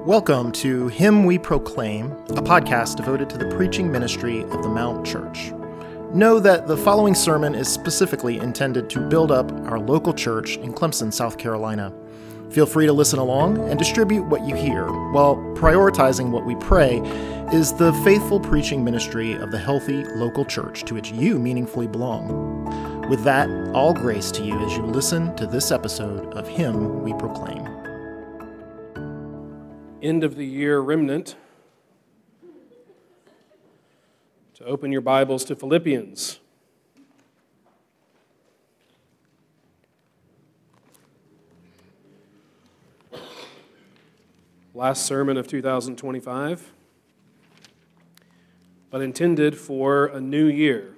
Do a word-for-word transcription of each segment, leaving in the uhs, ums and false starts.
Welcome to Him We Proclaim, a podcast devoted to the preaching ministry of the Mount Church. Know that the following sermon is specifically intended to build up our local church in Clemson, South Carolina. Feel free to listen along and distribute what you hear, while prioritizing what we pray is the faithful preaching ministry of the healthy local church to which you meaningfully belong. With that, all grace to you as you listen to this episode of Him We Proclaim. End of the year remnant, to open your Bibles to Philippians. Last sermon of two thousand twenty-five, but intended for a new year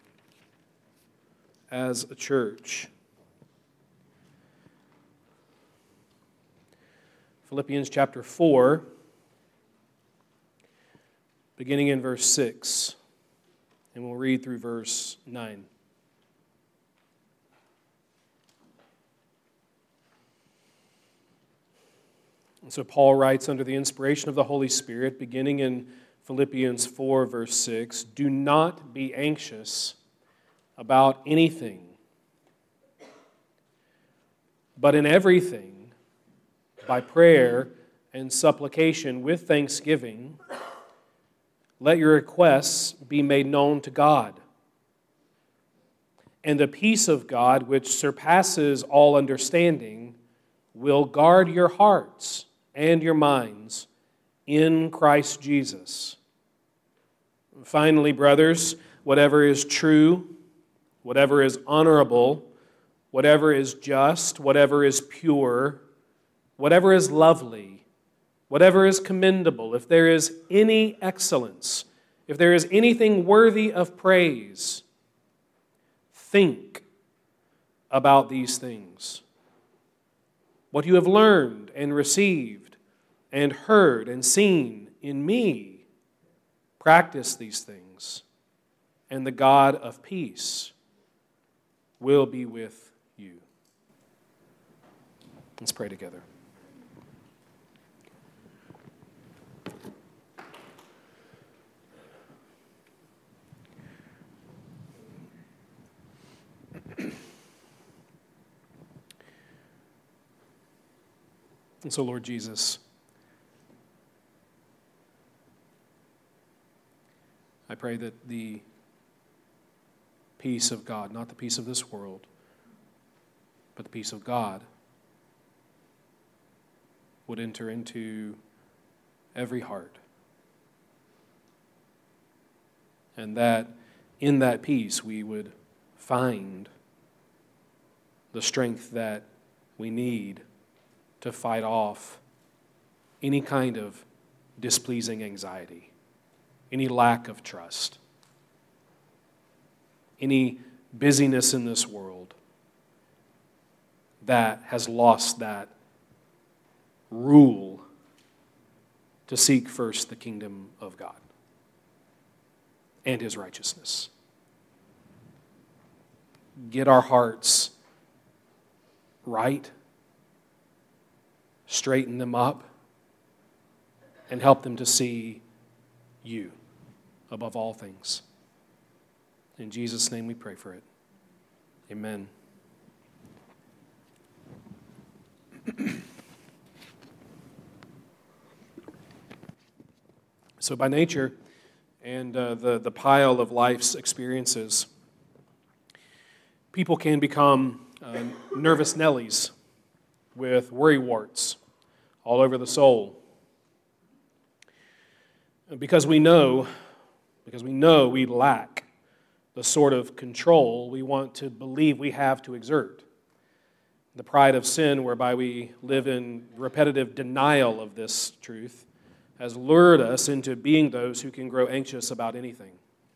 as a church. Philippians chapter four, beginning in verse six, and we'll read through verse nine. And so Paul writes under the inspiration of the Holy Spirit, beginning in Philippians four, verse six, "Do not be anxious about anything, but in everything, by prayer and supplication with thanksgiving, let your requests be made known to God. And the peace of God, which surpasses all understanding, will guard your hearts and your minds in Christ Jesus. Finally, brothers, whatever is true, whatever is honorable, whatever is just, whatever is pure, whatever is lovely, whatever is commendable, if there is any excellence, if there is anything worthy of praise, think about these things. What you have learned and received and heard and seen in me, practice these things, and the God of peace will be with you." Let's pray together. And so, Lord Jesus, I pray that the peace of God, not the peace of this world, but the peace of God, would enter into every heart. And that in that peace we would find the strength that we need to fight off any kind of displeasing anxiety, any lack of trust, any busyness in this world that has lost that rule to seek first the kingdom of God and His righteousness. Get our hearts right, straighten them up, and help them to see you above all things. In Jesus' name we pray for it. Amen. So by nature and uh, the, the pile of life's experiences, people can become uh, nervous Nellies with worry warts all over the soul. Because we know, because we know we lack the sort of control we want to believe we have to exert. The pride of sin, whereby we live in repetitive denial of this truth, has lured us into being those who can grow anxious about anything.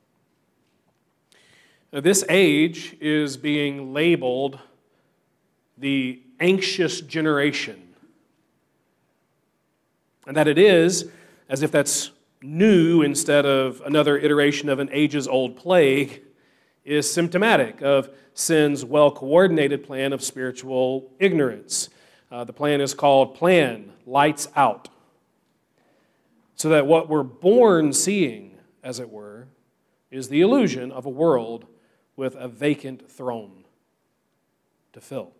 Now, this age is being labeled the anxious generation. And that it is, as if that's new instead of another iteration of an ages-old plague, is symptomatic of sin's well-coordinated plan of spiritual ignorance. Uh, the plan is called Plan Lights Out. So that what we're born seeing, as it were, is the illusion of a world with a vacant throne to fill.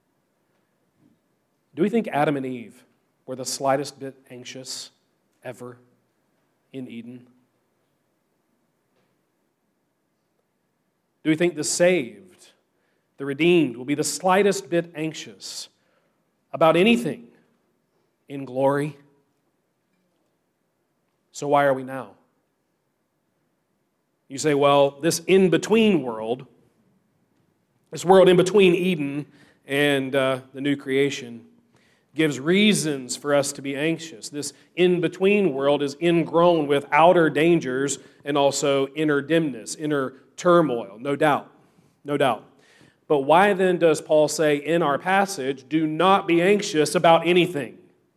Do we think Adam and Eve were the slightest bit anxious ever in Eden? Do we think the saved, the redeemed, will be the slightest bit anxious about anything in glory? So why are we now? You say, well, this in-between world, this world in between Eden and uh, the new creation, gives reasons for us to be anxious. This in-between world is ingrown with outer dangers and also inner dimness, inner turmoil, no doubt, no doubt. But why then does Paul say in our passage, do not be anxious about anything?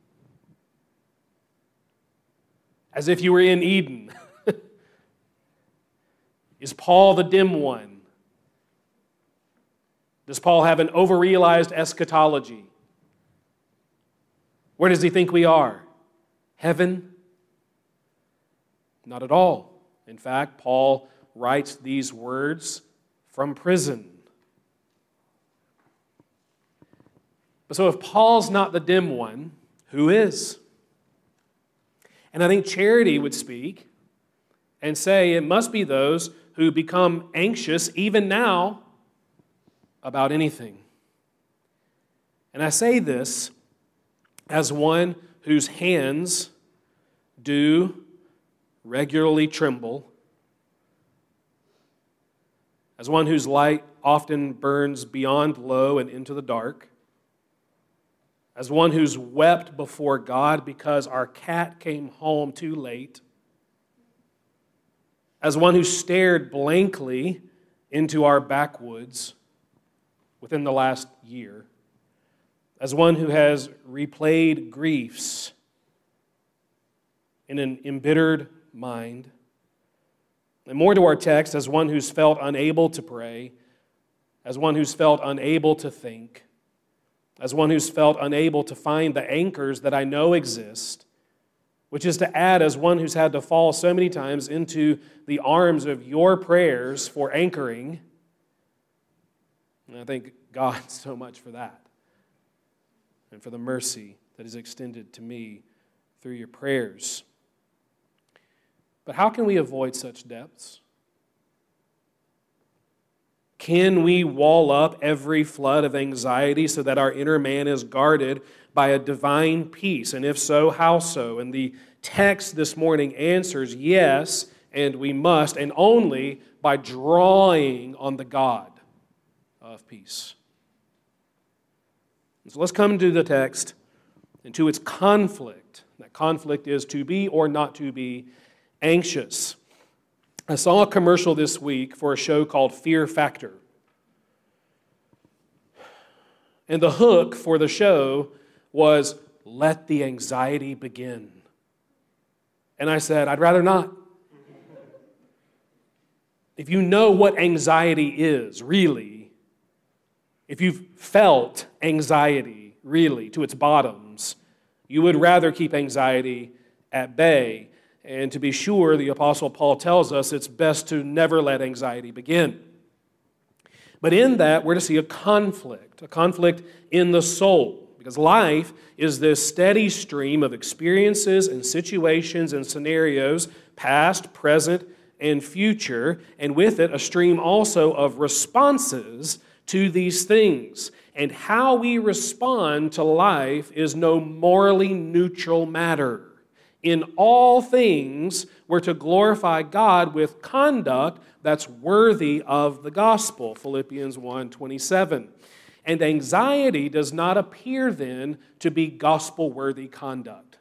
As if you were in Eden. Is Paul the dim one? Does Paul have an overrealized eschatology? Where does he think we are? Heaven? Not at all. In fact, Paul writes these words from prison. But so if Paul's not the dim one, who is? And I think Charity would speak and say it must be those who become anxious even now about anything. And I say this as one whose hands do regularly tremble, as one whose light often burns beyond low and into the dark, as one who's wept before God because our cat came home too late, as one who stared blankly into our backwoods within the last year, as one who has replayed griefs in an embittered mind, and more to our text, as one who's felt unable to pray, as one who's felt unable to think, as one who's felt unable to find the anchors that I know exist, which is to add as one who's had to fall so many times into the arms of your prayers for anchoring. And I thank God so much for that and for the mercy that is extended to me through your prayers. But how can we avoid such depths? Can we wall up every flood of anxiety so that our inner man is guarded by a divine peace? And if so, how so? And the text this morning answers yes, and we must, and only by drawing on the God of peace. So let's come to the text and to its conflict. That conflict is to be or not to be anxious. I saw a commercial this week for a show called Fear Factor. And the hook for the show was, let the anxiety begin. And I said, I'd rather not. If you know what anxiety is, really, if you've felt anxiety, really, to its bottoms, you would rather keep anxiety at bay. And to be sure, the Apostle Paul tells us it's best to never let anxiety begin. But in that, we're to see a conflict, a conflict in the soul. Because life is this steady stream of experiences and situations and scenarios, past, present, and future, and with it a stream also of responses to these things. And how we respond to life is no morally neutral matter. In all things, we're to glorify God with conduct that's worthy of the gospel, Philippians one twenty-seven. And anxiety does not appear then to be gospel-worthy conduct.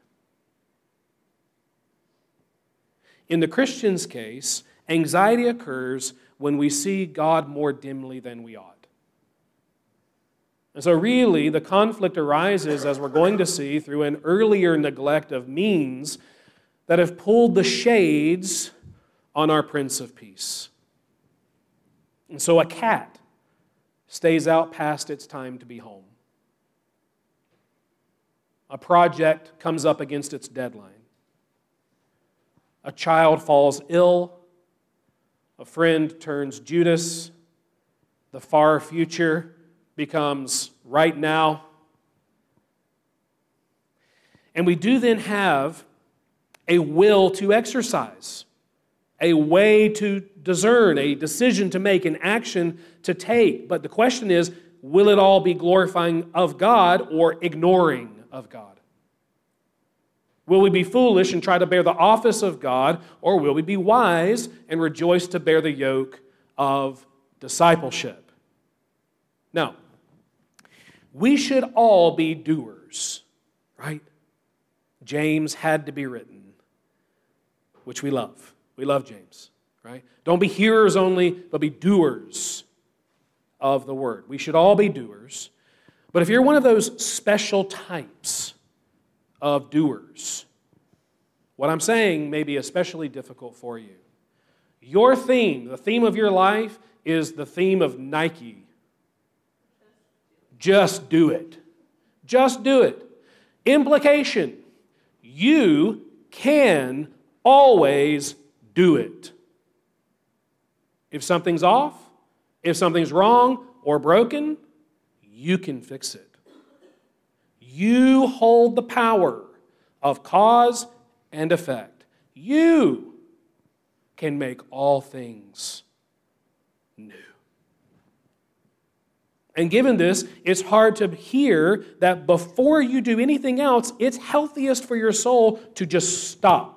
In the Christian's case, anxiety occurs when we see God more dimly than we ought. And so really, the conflict arises, as we're going to see, through an earlier neglect of means that have pulled the shades on our Prince of Peace. And so a cat stays out past its time to be home. A project comes up against its deadline. A child falls ill. A friend turns Judas. The far future becomes right now. And we do then have a will to exercise, a way to discern, a decision to make, an action to take. But the question is, will it all be glorifying of God or ignoring of God? Will we be foolish and try to bear the office of God, or will we be wise and rejoice to bear the yoke of discipleship? Now, we should all be doers, right? James had to be written, which we love. We love James, right? Don't be hearers only, but be doers of the word. We should all be doers. But if you're one of those special types of doers, what I'm saying may be especially difficult for you. Your theme, the theme of your life, is the theme of Nike. Just do it. Just do it. Implication, you can always do it. If something's off, if something's wrong or broken, you can fix it. You hold the power of cause and effect. You can make all things new. And given this, it's hard to hear that before you do anything else, it's healthiest for your soul to just stop.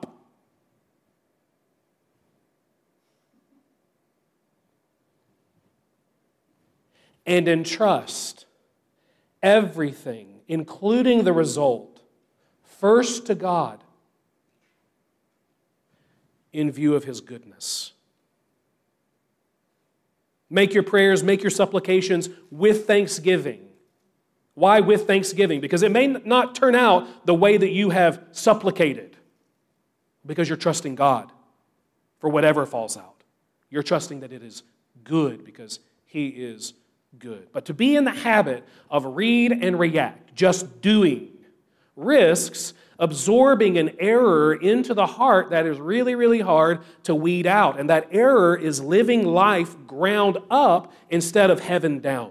And entrust everything, including the result, first to God in view of His goodness. Make your prayers, make your supplications with thanksgiving. Why with thanksgiving? Because it may not turn out the way that you have supplicated, because you're trusting God for whatever falls out. You're trusting that it is good because He is good. But to be in the habit of read and react, just doing, risks absorbing an error into the heart that is really, really hard to weed out. And that error is living life ground up instead of heaven down.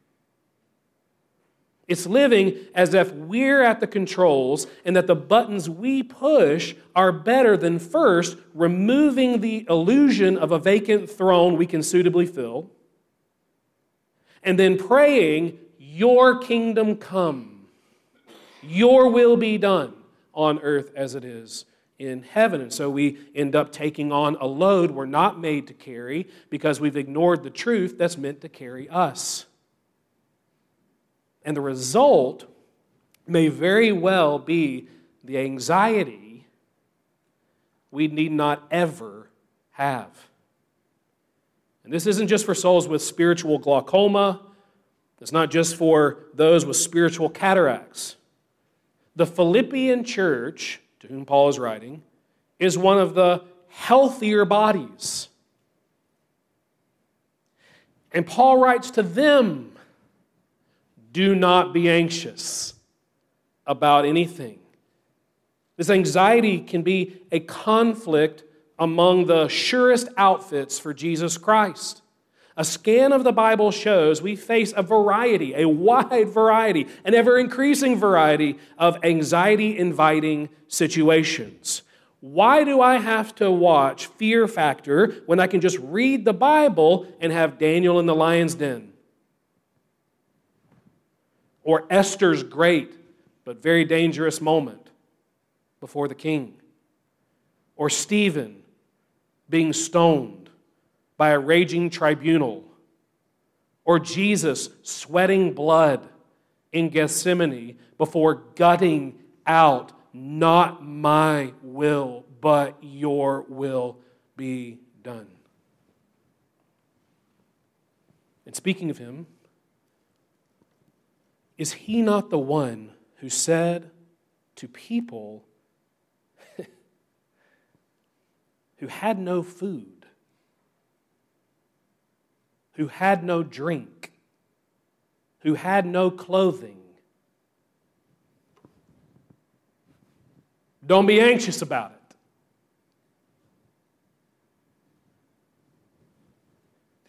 It's living as if we're at the controls and that the buttons we push are better than first removing the illusion of a vacant throne we can suitably fill, and then praying, your kingdom come, your will be done on earth as it is in heaven. And so we end up taking on a load we're not made to carry because we've ignored the truth that's meant to carry us. And the result may very well be the anxiety we need not ever have. And this isn't just for souls with spiritual glaucoma. It's not just for those with spiritual cataracts. The Philippian church, to whom Paul is writing, is one of the healthier bodies. And Paul writes to them, do not be anxious about anything. This anxiety can be a conflict among the surest outfits for Jesus Christ. A scan of the Bible shows we face a variety, a wide variety, an ever-increasing variety of anxiety-inviting situations. Why do I have to watch Fear Factor when I can just read the Bible and have Daniel in the lion's den? Or Esther's great but very dangerous moment before the king? Or Stephen being stoned by a raging tribunal? Or Jesus sweating blood in Gethsemane before gutting out, not my will, but your will be done? And speaking of him, is he not the one who said to people who had no food, who had no drink, who had no clothing, don't be anxious about it.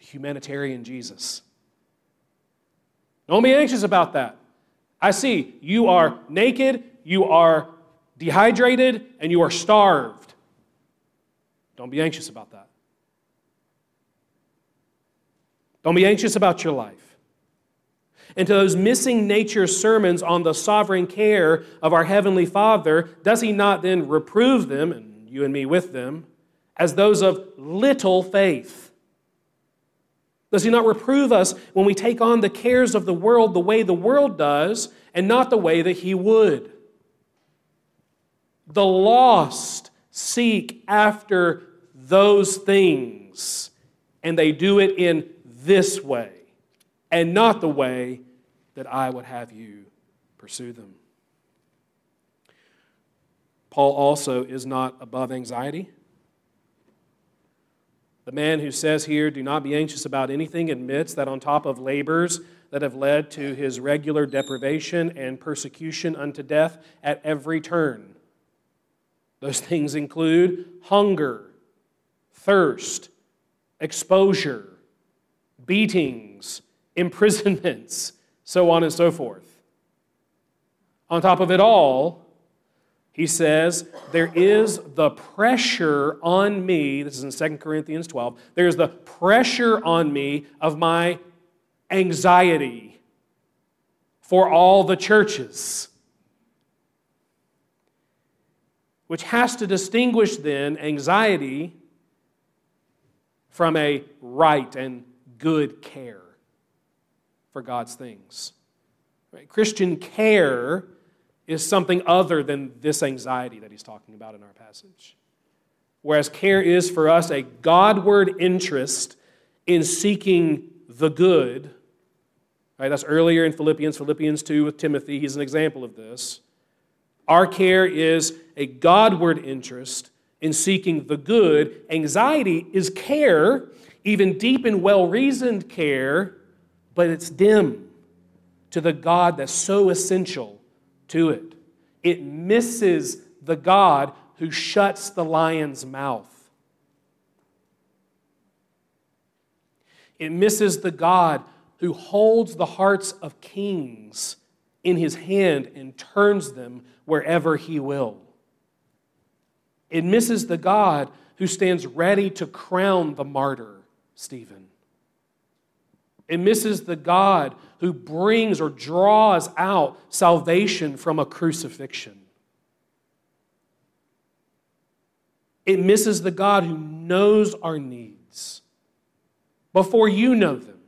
humanitarian Jesus. Don't be anxious about that. I see you are naked, you are dehydrated, and you are starved. Don't be anxious about that. Don't be anxious about your life. And to those missing nature sermons on the sovereign care of our Heavenly Father, does He not then reprove them, and you and me with them, as those of little faith? Does He not reprove us when we take on the cares of the world the way the world does and not the way that He would? The lost seek after those things, and they do it in this way and not the way that I would have you pursue them. Paul also is not above anxiety. The man who says here, do not be anxious about anything, admits that on top of labors that have led to his regular deprivation and persecution unto death at every turn. Those things include hunger, thirst, exposure, beatings, imprisonments, so on and so forth. On top of it all, he says, there is the pressure on me, this is in Second Corinthians twelve, there's the pressure on me of my anxiety for all the churches. Which has to distinguish then anxiety from a right and good care for God's things. Right? Christian care is something other than this anxiety that he's talking about in our passage. Whereas care is for us a Godward interest in seeking the good. Right? That's earlier in Philippians, Philippians two with Timothy. He's an example of this. Our care is a Godward interest in seeking the good. Anxiety is care, even deep and well-reasoned care, but it's dim to the God that's so essential to it. It misses the God who shuts the lion's mouth. It misses the God who holds the hearts of kings in His hand and turns them wherever He will. It misses the God who stands ready to crown the martyr, Stephen. It misses the God who brings or draws out salvation from a crucifixion. It misses the God who knows our needs before you know them.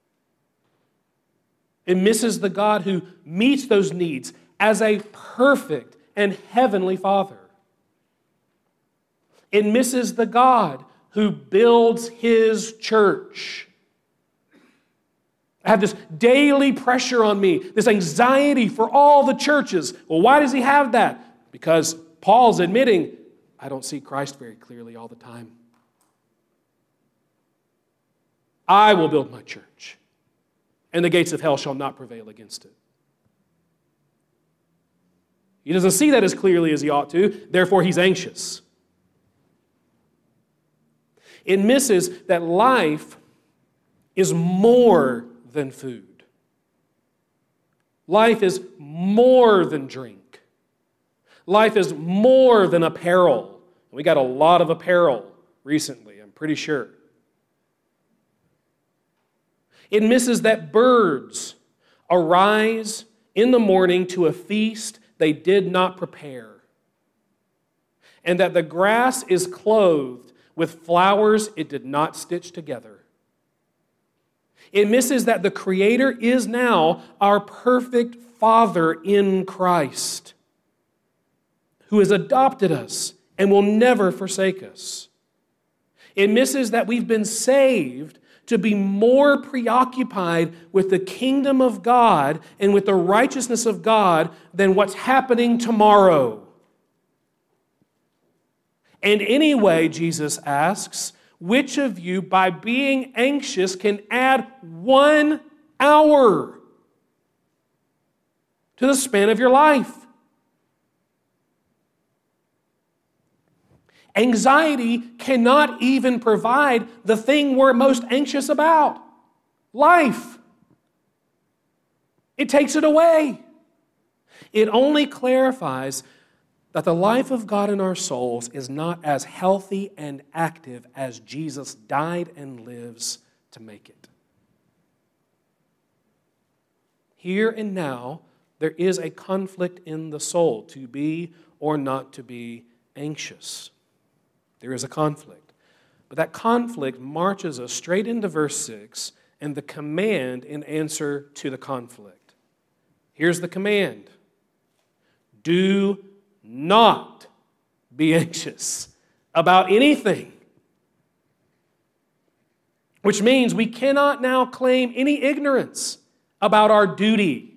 It misses the God who meets those needs as a perfect and heavenly Father. It misses the God who builds His church. I have this daily pressure on me, this anxiety for all the churches. Well, why does He have that? Because Paul's admitting, I don't see Christ very clearly all the time. I will build my church, and the gates of hell shall not prevail against it. He doesn't see that as clearly as he ought to, therefore he's anxious. It misses that life is more than food. Life is more than drink. Life is more than apparel. We got a lot of apparel recently, I'm pretty sure. It misses that birds arise in the morning to a feast they did not prepare, and that the grass is clothed with flowers it did not stitch together. It misses that the Creator is now our perfect Father in Christ, who has adopted us and will never forsake us. It misses that we've been saved to be more preoccupied with the kingdom of God and with the righteousness of God than what's happening tomorrow. And anyway, Jesus asks, which of you, by being anxious, can add one hour to the span of your life? Anxiety cannot even provide the thing we're most anxious about, life. It takes it away. It only clarifies that the life of God in our souls is not as healthy and active as Jesus died and lives to make it. Here and now, there is a conflict in the soul, to be or not to be anxious. There is a conflict. But that conflict marches us straight into verse six and the command in answer to the conflict. Here's the command. Do not be anxious about anything. Which means we cannot now claim any ignorance about our duty.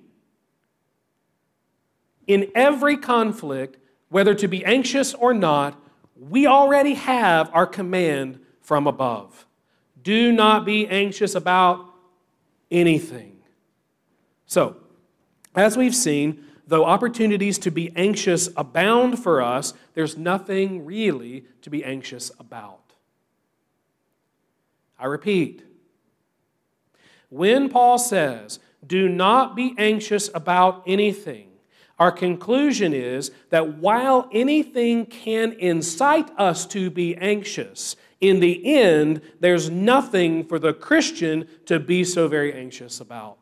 In every conflict, whether to be anxious or not, we already have our command from above. Do not be anxious about anything. So, as we've seen, though opportunities to be anxious abound for us, there's nothing really to be anxious about. I repeat, when Paul says, do not be anxious about anything, our conclusion is that while anything can incite us to be anxious, in the end, there's nothing for the Christian to be so very anxious about.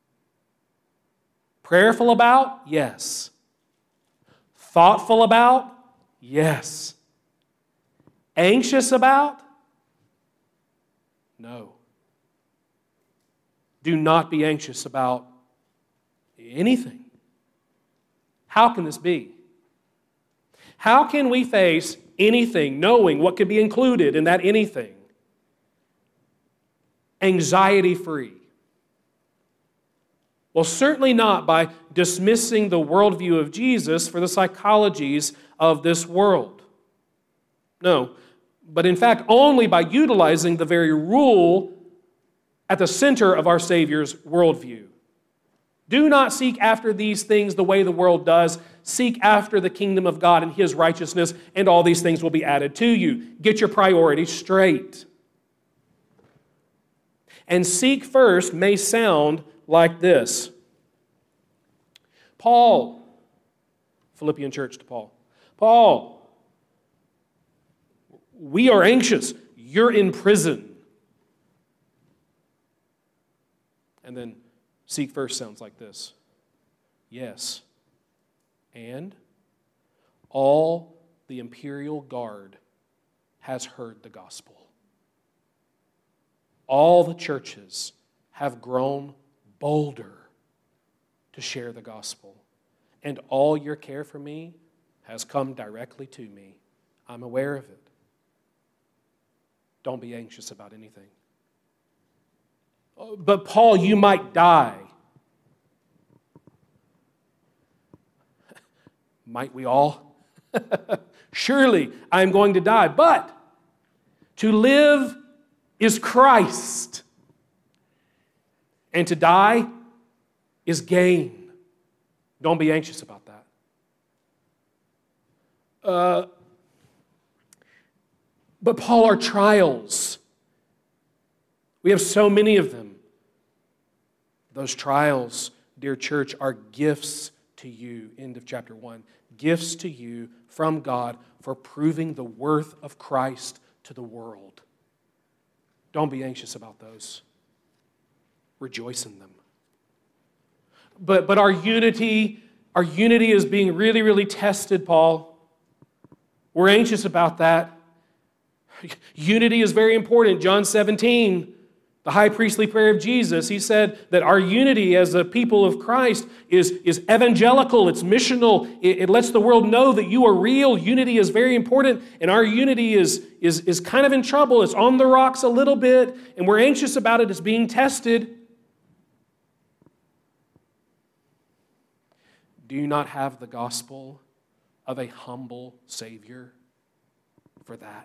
Prayerful about? Yes. Thoughtful about? Yes. Anxious about? No. Do not be anxious about anything. How can this be? How can we face anything knowing what could be included in that anything? Anxiety-free. Well, certainly not by dismissing the worldview of Jesus for the psychologies of this world. No, but in fact only by utilizing the very rule at the center of our Savior's worldview. Do not seek after these things the way the world does. Seek after the kingdom of God and His righteousness, and all these things will be added to you. Get your priorities straight. And seek first may sound like this. Paul, Philippian church to Paul, Paul, we are anxious. You're in prison. And then seek first sounds like this. Yes. And all the imperial guard has heard the gospel. All the churches have grown bolder to share the gospel. And all your care for me has come directly to me. I'm aware of it. Don't be anxious about anything. But Paul, you might die. Might we all? Surely I'm going to die. But to live is Christ. And to die is gain. Don't be anxious about that. Uh, but Paul, our trials, we have so many of them. Those trials, dear church, are gifts to you. End of chapter one. Gifts to you from God for proving the worth of Christ to the world. Don't be anxious about those. Rejoice in them. But, but our unity, our unity is being really, really tested, Paul. We're anxious about that. Unity is very important. John seventeen, the high priestly prayer of Jesus, he said that our unity as a people of Christ is, is evangelical, it's missional, it, it lets the world know that you are real. Unity is very important, and our unity is, is, is kind of in trouble. It's on the rocks a little bit, and we're anxious about it. It's being tested. Do you not have the gospel of a humble Savior for that?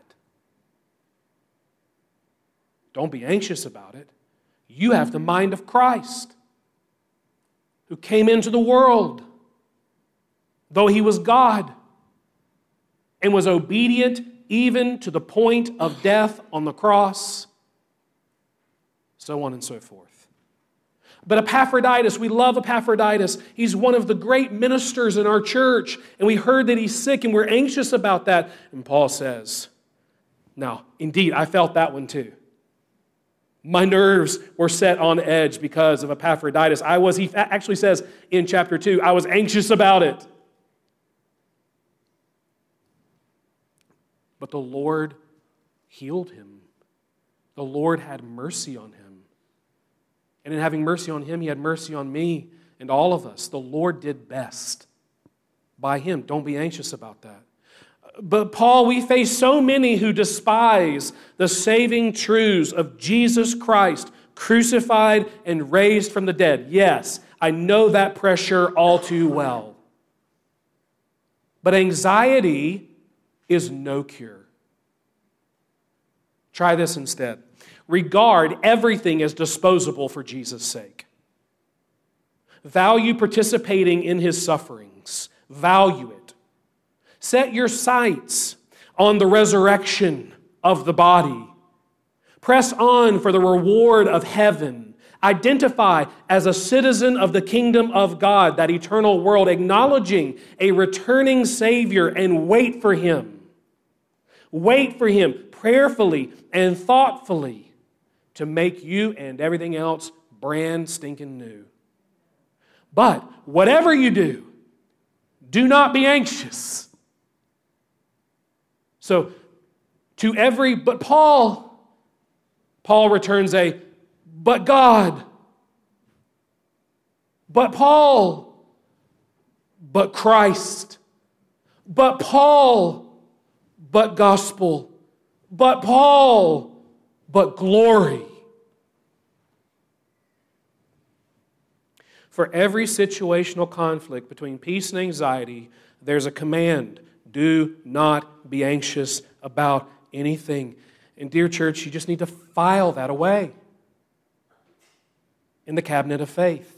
Don't be anxious about it. You have the mind of Christ, who came into the world, though He was God, and was obedient even to the point of death on the cross, so on and so forth. But Epaphroditus, we love Epaphroditus. He's one of the great ministers in our church, and we heard that he's sick, and we're anxious about that. And Paul says, now, indeed, I felt that one too. My nerves were set on edge because of Epaphroditus. I was, he actually says in chapter two, I was anxious about it. But the Lord healed him. The Lord had mercy on him. And in having mercy on him, he had mercy on me and all of us. The Lord did best by him. Don't be anxious about that. But Paul, we face so many who despise the saving truths of Jesus Christ, crucified and raised from the dead. Yes, I know that pressure all too well. But anxiety is no cure. Try this instead. Regard everything as disposable for Jesus' sake. Value participating in his sufferings. Value it. Set your sights on the resurrection of the body. Press on for the reward of heaven. Identify as a citizen of the kingdom of God, that eternal world, acknowledging a returning Savior, and wait for him. Wait for him prayerfully and thoughtfully to make you and everything else brand stinking new. But whatever you do, do not be anxious. So, to every, but Paul, Paul returns a, but God, but Paul, but Christ, but Paul, but gospel, but Paul, but glory. For every situational conflict between peace and anxiety, there's a command. Do not be anxious about anything. And dear church, you just need to file that away in the cabinet of faith.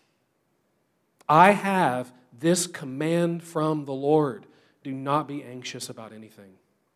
I have this command from the Lord. Do not be anxious about anything.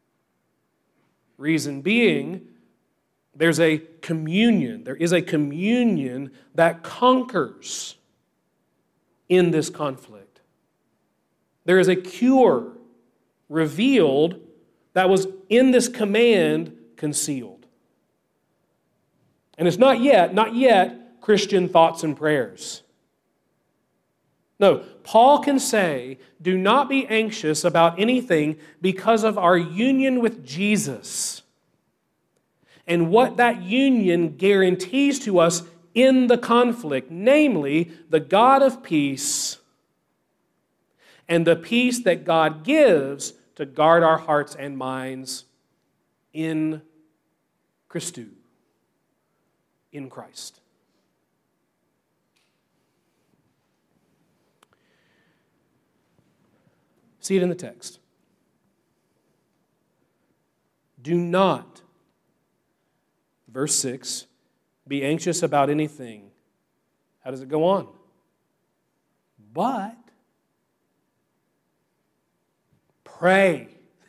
Reason being, there's a communion. There is a communion that conquers in this conflict. There is a cure revealed that was in this command concealed. And it's not yet, not yet Christian thoughts and prayers. No, Paul can say, do not be anxious about anything because of our union with Jesus and what that union guarantees to us in the conflict, namely the God of peace and the peace that God gives to guard our hearts and minds in Christu, in Christ. See it in the text. Do not, verse six, be anxious about anything. How does it go on? But pray.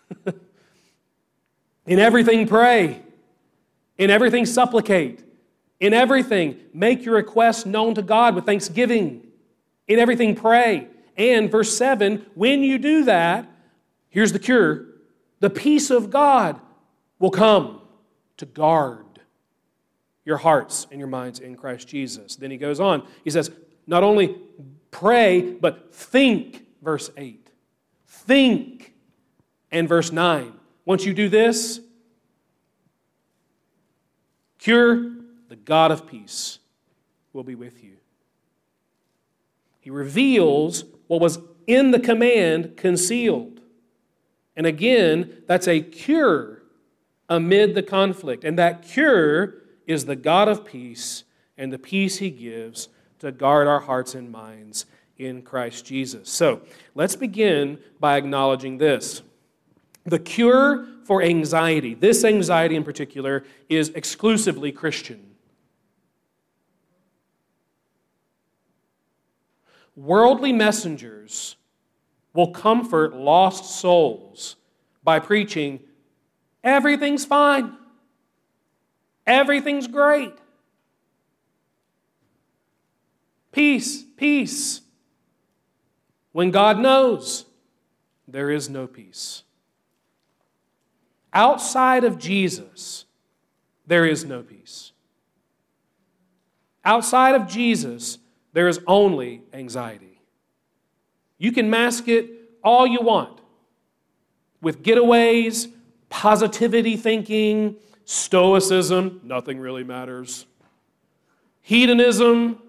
In everything pray. In everything supplicate. In everything make your requests known to God with thanksgiving. In everything pray. And verse seven, when you do that, here's the cure, the peace of God will come to guard your hearts and your minds in Christ Jesus. Then he goes on. He says, not only pray, but think, verse eight. Think. And verse nine. Once you do this, cure, the God of peace will be with you. He reveals what was in the command concealed. And again, that's a cure amid the conflict. And that cure is the God of peace and the peace he gives to guard our hearts and minds in Christ Jesus. So, let's begin by acknowledging this. The cure for anxiety, this anxiety in particular, is exclusively Christian. Worldly messengers will comfort lost souls by preaching, everything's fine. Everything's great. Peace, peace. When God knows, there is no peace. Outside of Jesus, there is no peace. Outside of Jesus, there is only anxiety. You can mask it all you want with getaways, positivity thinking, stoicism, nothing really matters, hedonism,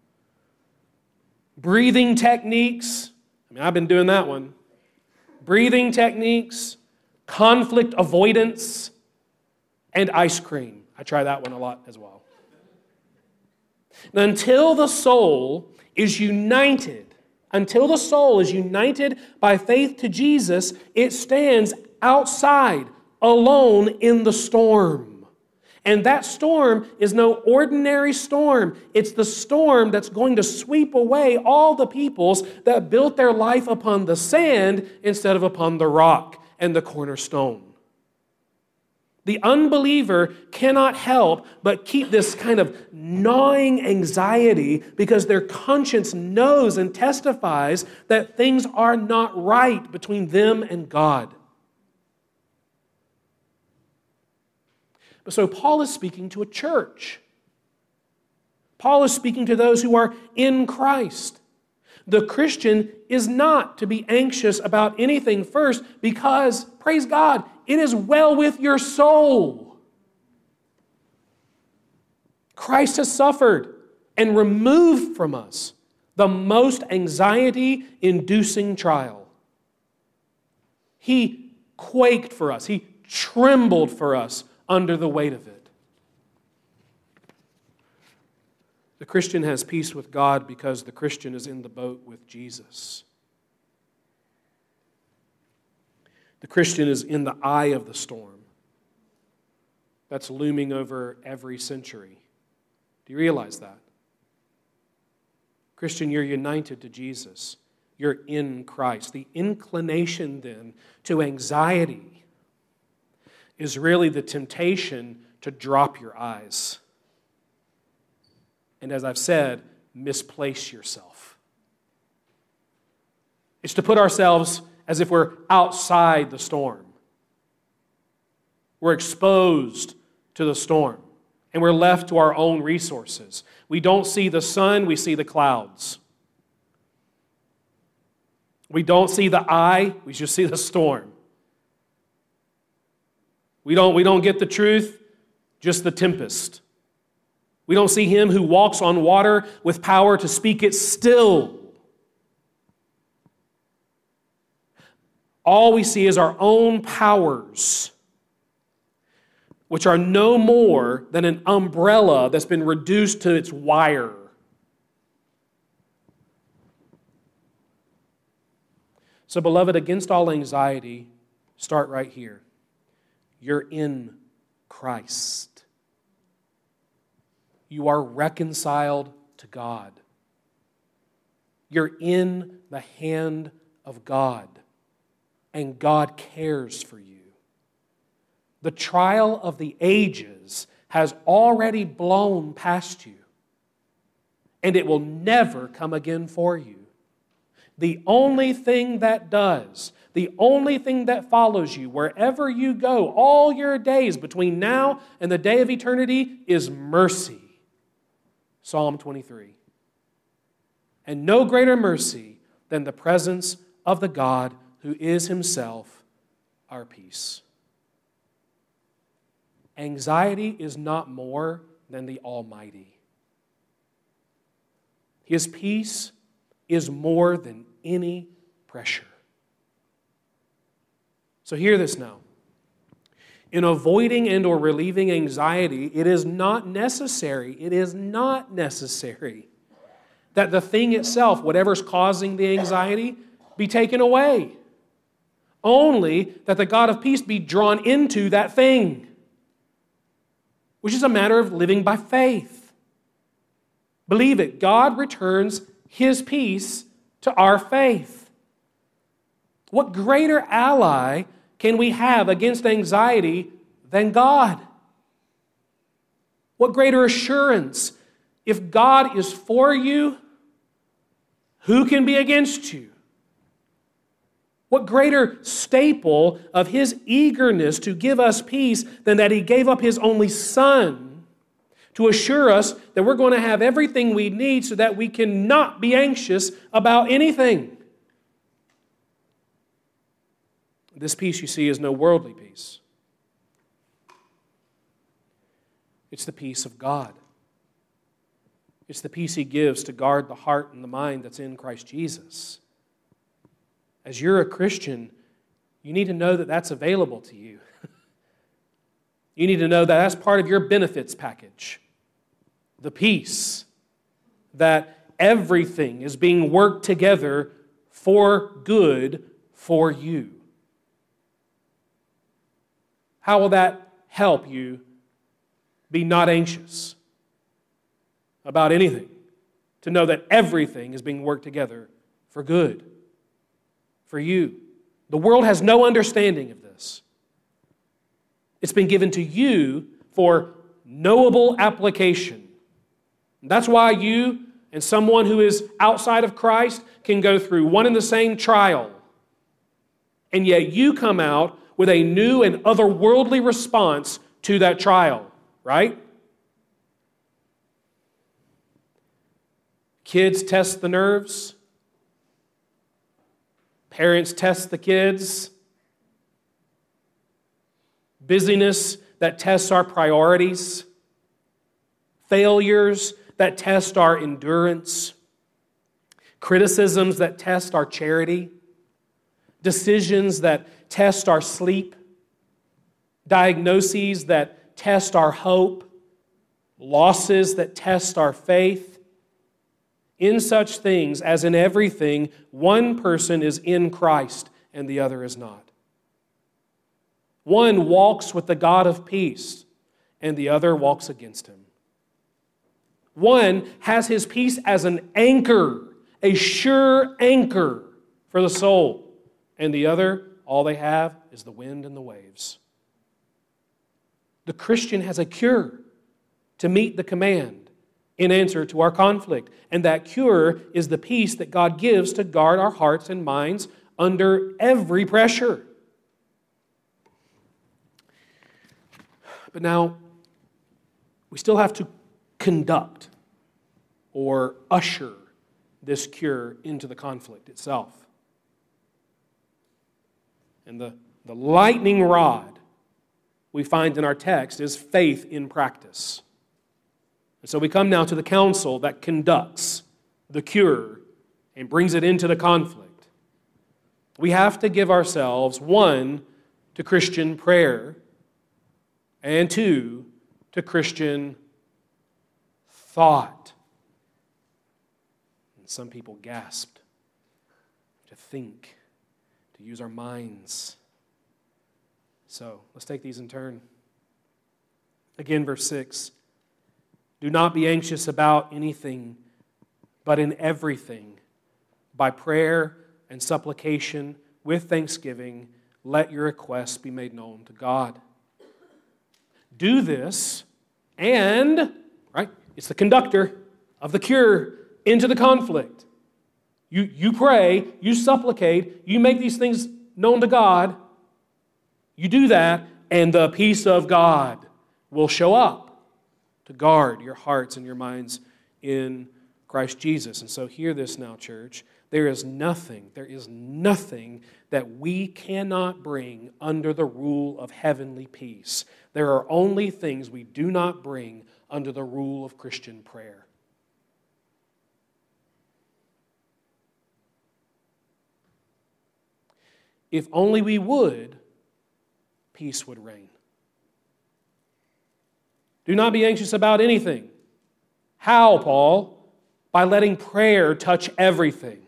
breathing techniques. I mean, I've been doing that one. Breathing techniques, conflict avoidance, and ice cream. I try that one a lot as well. And until the soul is united, until the soul is united by faith to Jesus, it stands outside, alone in the storm. And that storm is no ordinary storm. It's the storm that's going to sweep away all the peoples that built their life upon the sand instead of upon the rock and the cornerstone. The unbeliever cannot help but keep this kind of gnawing anxiety because their conscience knows and testifies that things are not right between them and God. But so Paul is speaking to a church. Paul is speaking to those who are in Christ. The Christian is not to be anxious about anything first because, praise God, it is well with your soul. Christ has suffered and removed from us the most anxiety-inducing trial. He quaked for us. He trembled for us under the weight of it. The Christian has peace with God because the Christian is in the boat with Jesus. The Christian is in the eye of the storm that's looming over every century. Do you realize that? Christian, you're united to Jesus. You're in Christ. The inclination then to anxiety is really the temptation to drop your eyes. And as I've said, misplace yourself. It's to put ourselves as if we're outside the storm. We're exposed to the storm, and we're left to our own resources. We don't see the sun, we see the clouds. We don't see the eye, we just see the storm. We don't, we don't get the truth, just the tempest. We don't see him who walks on water with power to speak it still. All we see is our own powers, which are no more than an umbrella that's been reduced to its wire. So, beloved, against all anxiety, start right here. You're in Christ. You are reconciled to God. You're in the hand of God, and God cares for you. The trial of the ages has already blown past you, and it will never come again for you. The only thing that does, the only thing that follows you wherever you go, all your days between now and the day of eternity, is mercy. Psalm twenty-three. And no greater mercy than the presence of the God who is himself our peace. Anxiety is not more than the Almighty. His peace is more than any pressure. So hear this now. In avoiding and or relieving anxiety, it is not necessary, it is not necessary that the thing itself, whatever's causing the anxiety, be taken away. Only that the God of peace be drawn into that thing, which is a matter of living by faith. Believe it, God returns his peace to our faith. What greater ally can we have against anxiety than God? What greater assurance? If God is for you, who can be against you? What greater staple of His eagerness to give us peace than that He gave up His only Son to assure us that we're going to have everything we need so that we cannot be anxious about anything? This peace, you see, is no worldly peace. It's the peace of God. It's the peace He gives to guard the heart and the mind that's in Christ Jesus. As you're a Christian, you need to know that that's available to you. You need to know that that's part of your benefits package. The peace that everything is being worked together for good for you. How will that help you be not anxious about anything? To know that everything is being worked together for good for you. The world has no understanding of this. It's been given to you for knowable application. That's why you and someone who is outside of Christ can go through one and the same trial, and yet you come out with a new and otherworldly response to that trial, right? Kids test the nerves. Parents test the kids. Busyness that tests our priorities. Failures that test our endurance. Criticisms that test our charity. Decisions that test our sleep. Diagnoses that test our hope. Losses that test our faith. In such things, as in everything, one person is in Christ and the other is not. One walks with the God of peace and the other walks against Him. One has his peace as an anchor, a sure anchor for the soul, and the other, all they have is the wind and the waves. The Christian has a cure to meet the command in answer to our conflict. And that cure is the peace that God gives to guard our hearts and minds under every pressure. But now, we still have to conduct or usher this cure into the conflict itself. And the, the lightning rod we find in our text is faith in practice. And so we come now to the counsel that conducts the cure and brings it into the conflict. We have to give ourselves, one, to Christian prayer, and two, to Christian thought. And some people gasped to think, to use our minds. So let's take these in turn. Again, verse six. Do not be anxious about anything, but in everything, by prayer and supplication, with thanksgiving, let your requests be made known to God. Do this, and, right, it's the conductor of the cure into the conflict. You, you pray, you supplicate, you make these things known to God. You do that, and the peace of God will show up to guard your hearts and your minds in Christ Jesus. And so hear this now, church. There is nothing, there is nothing that we cannot bring under the rule of heavenly peace. There are only things we do not bring under the rule of Christian prayer. If only we would, peace would reign. Do not be anxious about anything. How, Paul? By letting prayer touch everything.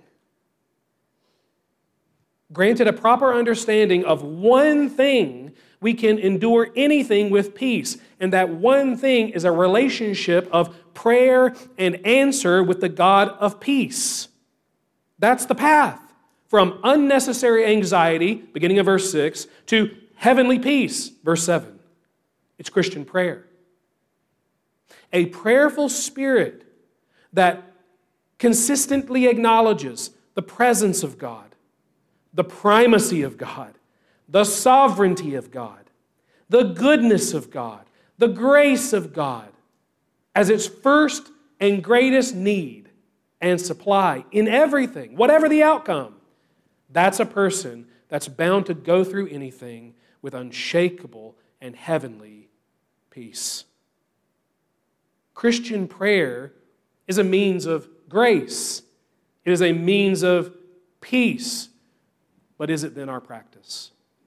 Granted a proper understanding of one thing, we can endure anything with peace. And that one thing is a relationship of prayer and answer with the God of peace. That's the path from unnecessary anxiety, beginning of verse six, to heavenly peace, verse seven. It's Christian prayer. A prayerful spirit that consistently acknowledges the presence of God, the primacy of God, the sovereignty of God, the goodness of God, the grace of God as its first and greatest need and supply in everything, whatever the outcome. That's a person that's bound to go through anything with unshakable and heavenly peace. Christian prayer is a means of grace. It is a means of peace. But is it then our practice?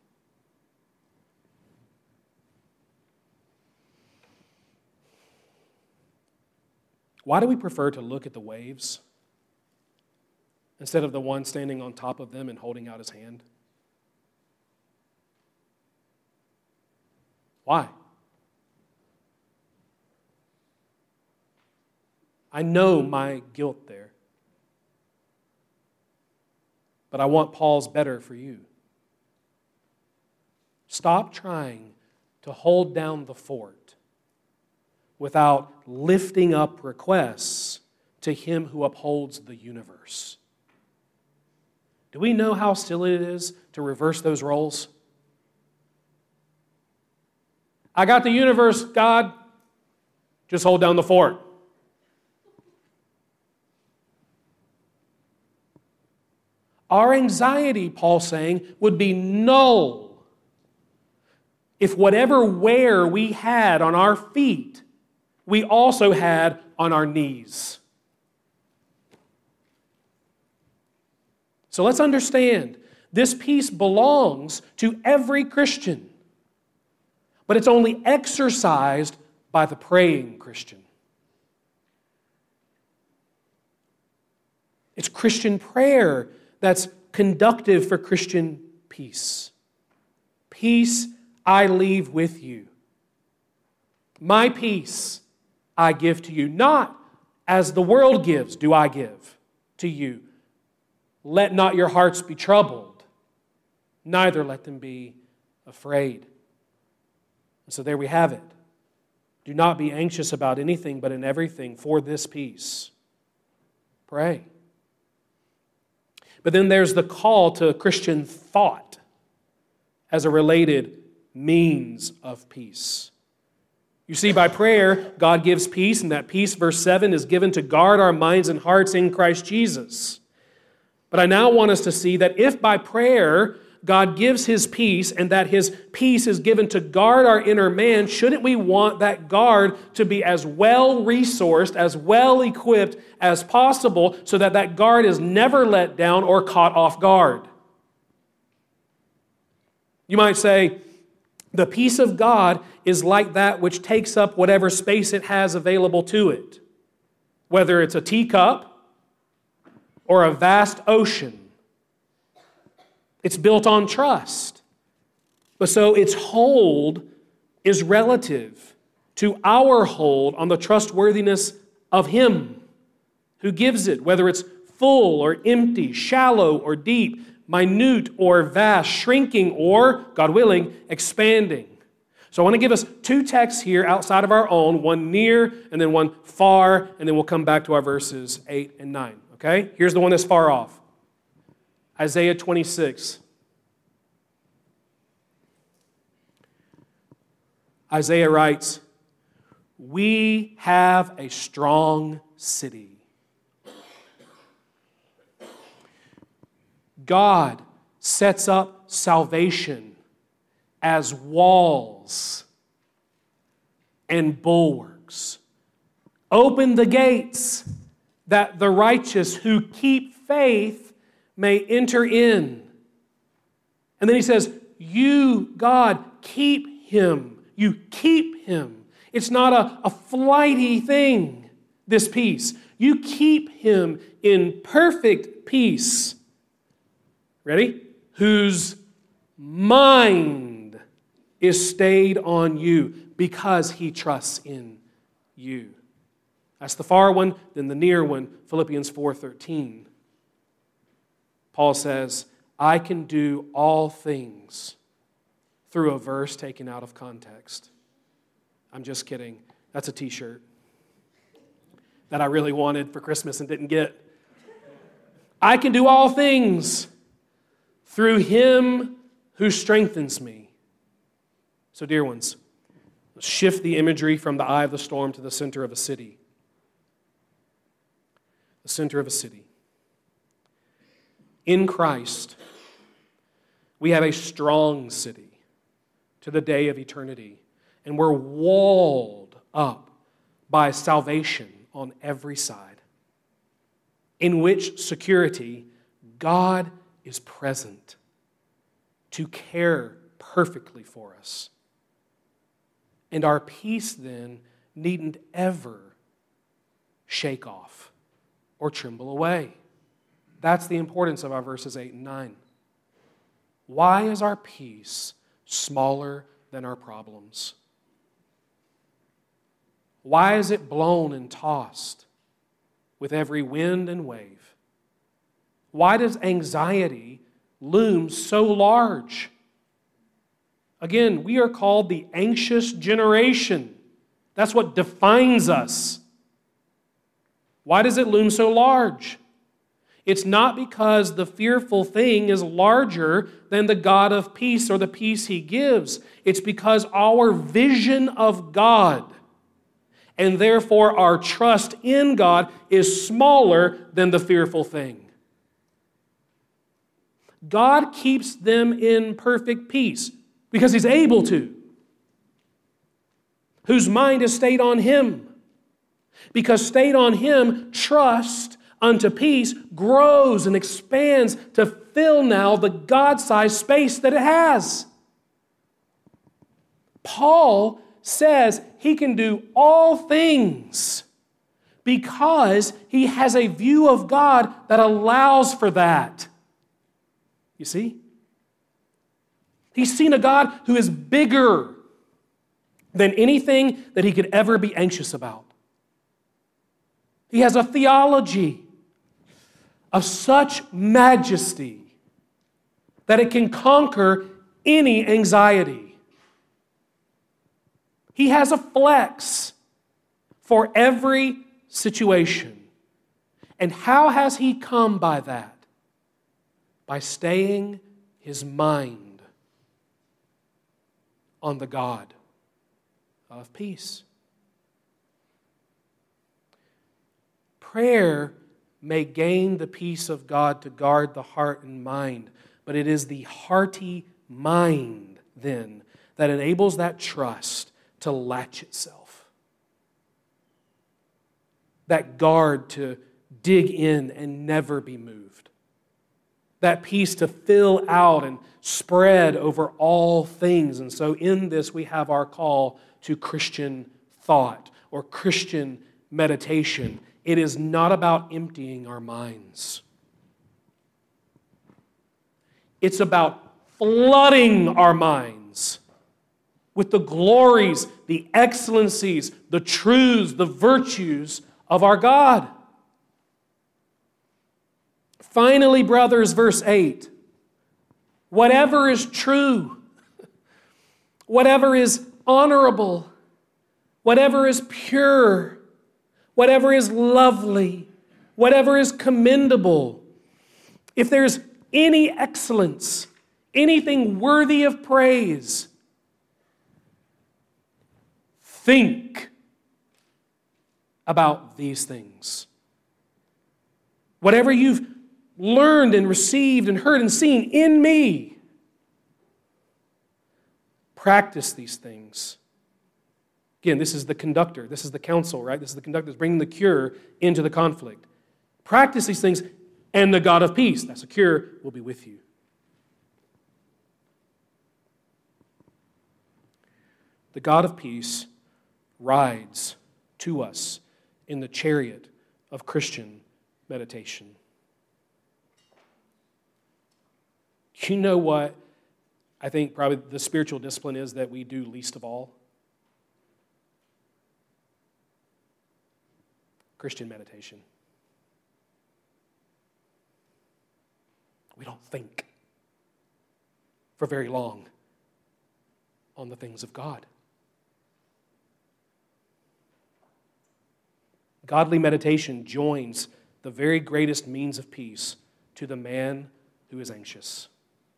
Why do we prefer to look at the waves instead of the one standing on top of them and holding out his hand? Why? I know my guilt there. But I want Paul's better for you. Stop trying to hold down the fort without lifting up requests to Him who upholds the universe. Do we know how silly it is to reverse those roles? I got the universe, God. Just hold down the fort. Our anxiety, Paul's saying, would be null if whatever wear we had on our feet, we also had on our knees. So let's understand, this peace belongs to every Christian, but it's only exercised by the praying Christian. It's Christian prayer that's conductive for Christian peace. Peace I leave with you. My peace I give to you. Not as the world gives do I give to you. Let not your hearts be troubled, neither let them be afraid. And so there we have it. Do not be anxious about anything, but in everything for this peace. Pray. But then there's the call to Christian thought as a related means of peace. You see, by prayer, God gives peace, and that peace, verse seven, is given to guard our minds and hearts in Christ Jesus. But I now want us to see that if by prayer God gives His peace and that His peace is given to guard our inner man, shouldn't we want that guard to be as well-resourced, as well-equipped as possible so that that guard is never let down or caught off guard? You might say, the peace of God is like that which takes up whatever space it has available to it, whether it's a teacup or a vast ocean. It's built on trust. But so its hold is relative to our hold on the trustworthiness of Him who gives it, whether it's full or empty, shallow or deep, minute or vast, shrinking or, God willing, expanding. So I want to give us two texts here outside of our own, one near and then one far, and then we'll come back to our verses eight and nine. Okay? Here's the one that's far off. Isaiah twenty-six. Isaiah writes, "We have a strong city. God sets up salvation as walls and bulwarks. Open the gates that the righteous who keep faith may enter in." And then he says, you, God, keep him. You keep him. It's not a, a flighty thing, this peace. You keep him in perfect peace. Ready? Whose mind is stayed on you because he trusts in you. That's the far one. Then the near one, Philippians four thirteen. Paul says, I can do all things through a verse taken out of context. I'm just kidding. That's a t-shirt that I really wanted for Christmas and didn't get. I can do all things through Him who strengthens me. So, dear ones, let's shift the imagery from the eye of the storm to the center of a city. The center of a city. In Christ, we have a strong city to the day of eternity, and we're walled up by salvation on every side, in which security God is present to care perfectly for us. And our peace then needn't ever shake off or tremble away. That's the importance of our verses eight and nine. Why is our peace smaller than our problems? Why is it blown and tossed with every wind and wave? Why does anxiety loom so large? Again, we are called the anxious generation. That's what defines us. Why does it loom so large? It's not because the fearful thing is larger than the God of peace or the peace He gives. It's because our vision of God and therefore our trust in God is smaller than the fearful thing. God keeps them in perfect peace because He's able to, whose mind is stayed on Him. Because stayed on Him, trust unto peace grows and expands to fill now the God-sized space that it has. Paul says he can do all things because he has a view of God that allows for that. You see? He's seen a God who is bigger than anything that he could ever be anxious about. He has a theology of such majesty that it can conquer any anxiety. He has a flex for every situation. And how has he come by that? By staying his mind on the God of peace. Prayer may gain the peace of God to guard the heart and mind, but it is the hearty mind then that enables that trust to latch itself. That guard to dig in and never be moved. That peace to fill out and spread over all things. And so in this we have our call to Christian thought or Christian meditation. It is not about emptying our minds. It's about flooding our minds with the glories, the excellencies, the truths, the virtues of our God. Finally, brothers, verse eight. Whatever is true, whatever is honorable, whatever is pure, whatever is lovely, whatever is commendable, if there's any excellence, anything worthy of praise, think about these things. Whatever you've learned and received and heard and seen in me, practice these things. Again, this is the conductor. This is the counsel, right? This is the conductor that's bringing the cure into the conflict. Practice these things, and the God of peace, that's a cure, will be with you. The God of peace rides to us in the chariot of Christian meditation. You know what I think probably the spiritual discipline is that we do least of all? Christian meditation. We don't think for very long on the things of God. Godly meditation joins the very greatest means of peace to the man who is anxious.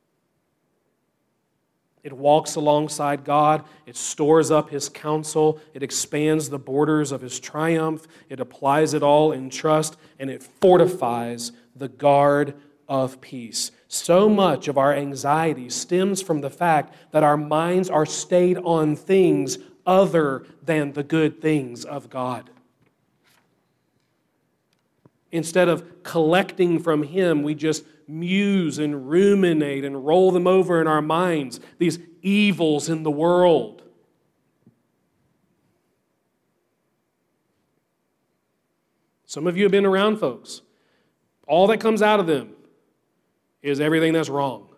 It walks alongside God. It stores up His counsel. It expands the borders of His triumph. It applies it all in trust, and it fortifies the guard of peace. So much of our anxiety stems from the fact that our minds are stayed on things other than the good things of God. Instead of collecting from Him, we just muse and ruminate and roll them over in our minds, these evils in the world. Some of you have been around folks. All that comes out of them is everything that's wrong,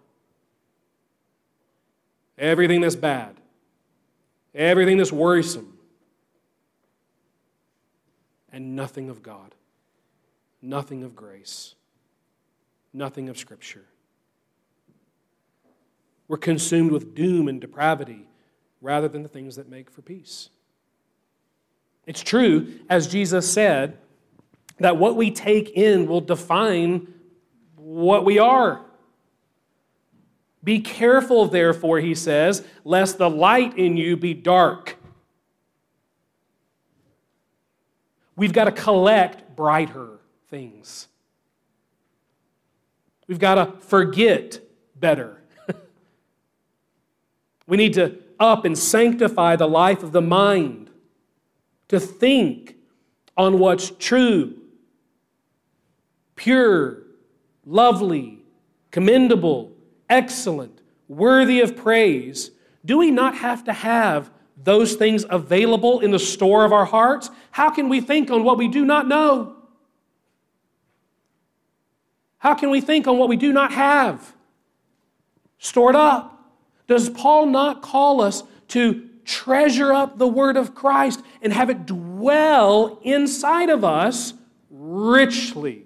everything that's bad, everything that's worrisome, and nothing of God, nothing of grace, nothing of Scripture. We're consumed with doom and depravity rather than the things that make for peace. It's true, as Jesus said, that what we take in will define what we are. Be careful, therefore, he says, lest the light in you be dark. We've got to collect brighter things. We've got to forget better. We need to up and sanctify the life of the mind, to think on what's true, pure, lovely, commendable, excellent, worthy of praise. Do we not have to have those things available in the store of our hearts? How can we think on what we do not know? How can we think on what we do not have? Stored up. Does Paul not call us to treasure up the word of Christ and have it dwell inside of us richly?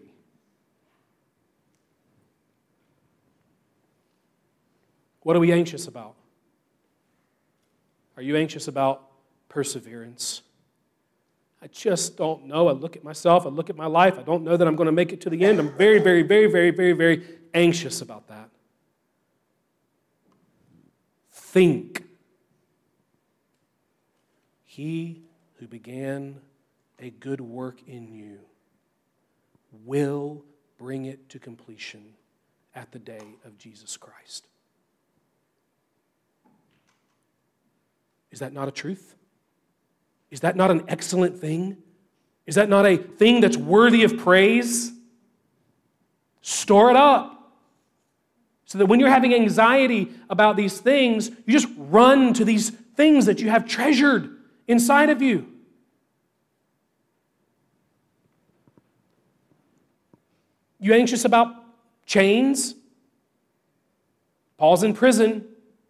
What are we anxious about? Are you anxious about perseverance? I just don't know. I look at myself, I look at my life, I don't know that I'm going to make it to the end. I'm very, very, very, very, very, very anxious about that. Think. He who began a good work in you will bring it to completion at the day of Jesus Christ. Is that not a truth? Is that not an excellent thing? Is that not a thing that's worthy of praise? Store it up so that when you're having anxiety about these things, you just run to these things that you have treasured inside of you. You anxious about chains? Paul's in prison.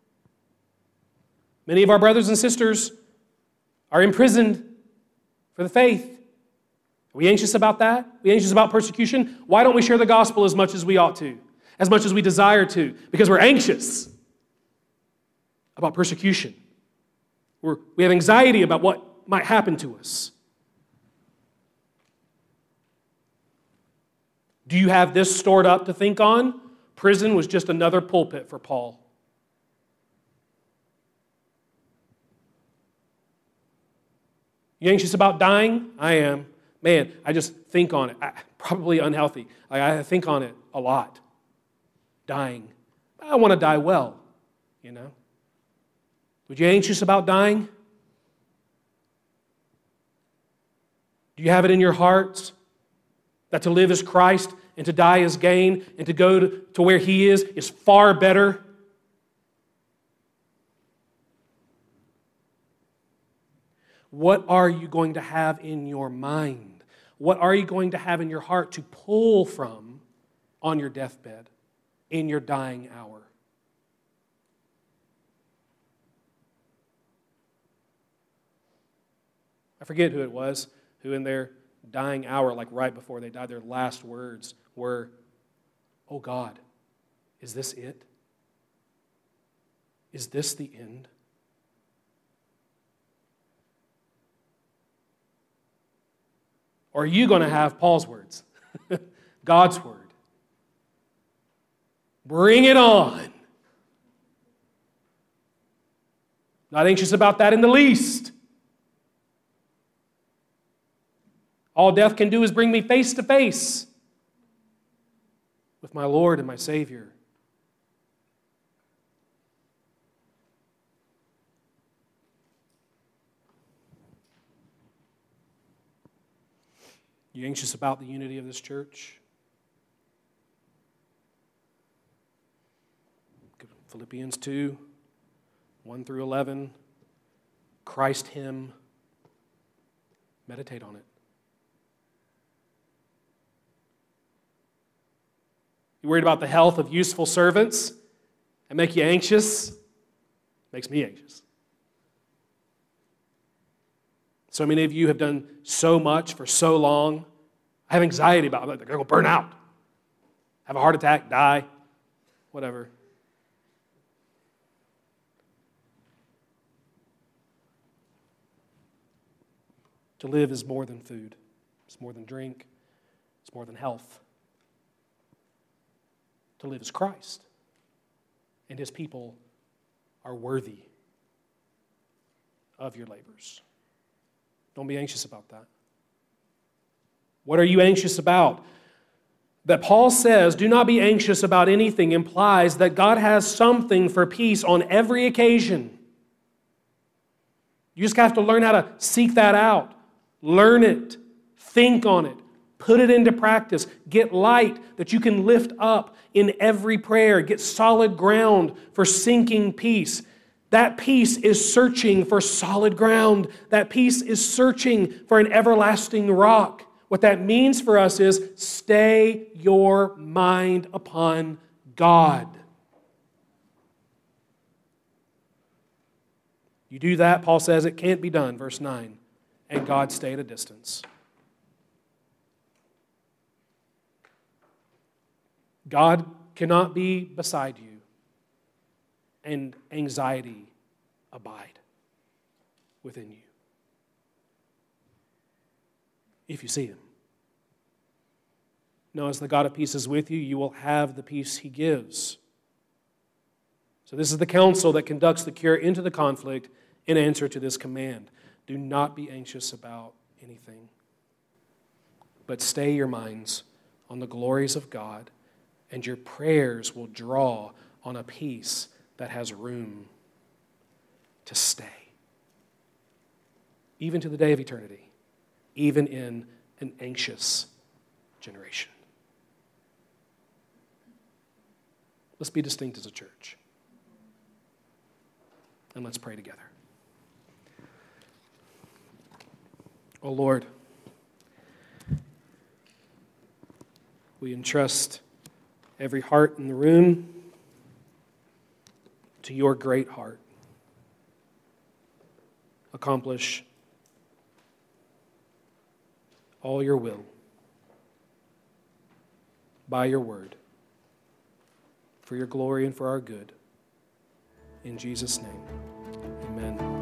Many of our brothers and sisters are imprisoned for the faith. Are we anxious about that? Are we anxious about persecution? Why don't we share the gospel as much as we ought to, as much as we desire to? Because we're anxious about persecution. We're, we have anxiety about what might happen to us. Do you have this stored up to think on? Prison was just another pulpit for Paul. You anxious about dying? I am. Man, I just think on it. I, probably unhealthy. I, I think on it a lot. Dying. I want to die well, you know. Would you anxious about dying? Do you have it in your hearts that to live is Christ and to die is gain and to go to, to where He is is far better? What are you going to have in your mind? What are you going to have in your heart to pull from on your deathbed, in your dying hour? I forget who it was, who in their dying hour, like right before they died, their last words were, "Oh God, Is this it? Is this the end? Or are you going to have Paul's words? God's word. Bring it on. Not anxious about that in the least. All death can do is bring me face to face with my Lord and my Savior. You anxious about the unity of this church? Philippians two, one through eleven, Christ hymn. Meditate on it. You worried about the health of useful servants and make you anxious? Makes me anxious. So many of you have done so much for so long. I have anxiety about it. They're going to burn out. Have a heart attack, die, whatever. To live is more than food. It's more than drink. It's more than health. To live is Christ. And his people are worthy of your labors. Don't be anxious about that. What are you anxious about? That Paul says, do not be anxious about anything, implies that God has something for peace on every occasion. You just have to learn how to seek that out. Learn it. Think on it. Put it into practice. Get light that you can lift up in every prayer. Get solid ground for sinking peace. That peace is searching for solid ground. That peace is searching for an everlasting rock. What that means for us is stay your mind upon God. You do that, Paul says, it can't be done, verse nine, and God stay at a distance. God cannot be beside you and anxiety abide within you. If you see him. No, as the God of peace is with you, you will have the peace he gives. So this is the counsel that conducts the cure into the conflict in answer to this command. Do not be anxious about anything, but stay your minds on the glories of God, and your prayers will draw on a peace that has room to stay, even to the day of eternity, even in an anxious generation. Let's be distinct as a church. And let's pray together. Oh Lord, we entrust every heart in the room to your great heart. Accomplish all your will by your word, for your glory and for our good. In Jesus' name, amen.